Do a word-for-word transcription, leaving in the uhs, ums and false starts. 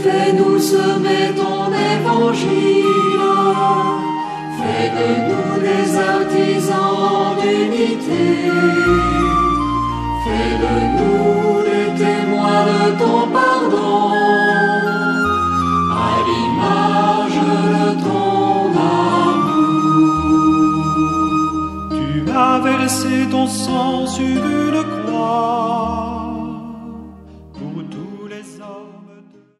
Fais-nous semer ton évangile. Fais de nous des artisans d'unité. Fais de nous des témoins de ton pardon, à l'image de ton amour. Tu as versé ton sang sur une croix